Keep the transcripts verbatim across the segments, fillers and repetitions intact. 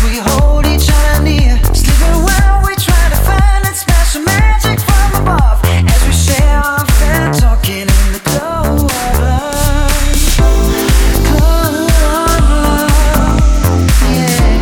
we hold each other near. Sleeping well, we try to find that special magic from above as we share our fair talking in the glow of love. Glow of love, yeah.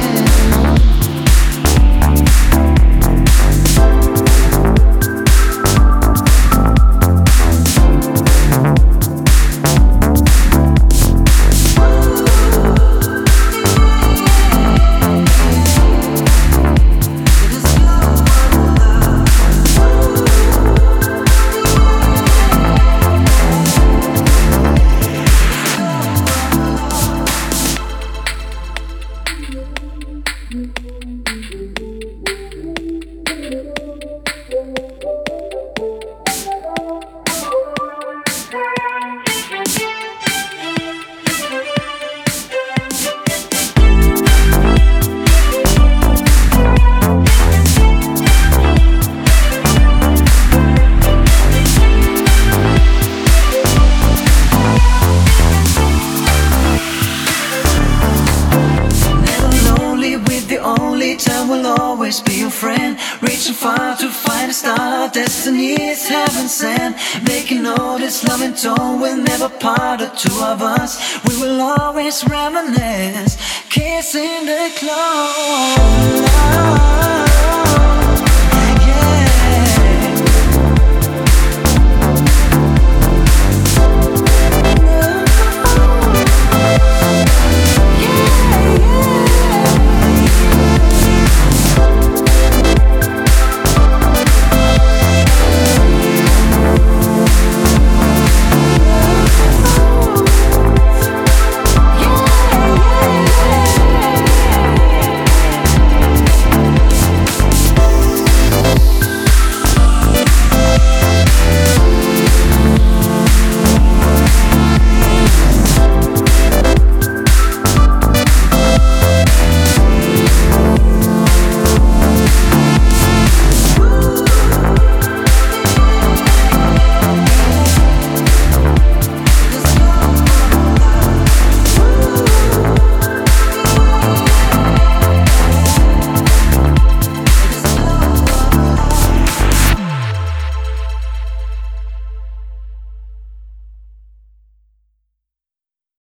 Time will always be your friend, reaching far to find a star. Destiny is heaven sent, making all this loving tone will never part the two of us. We will always reminisce, kissing the clouds.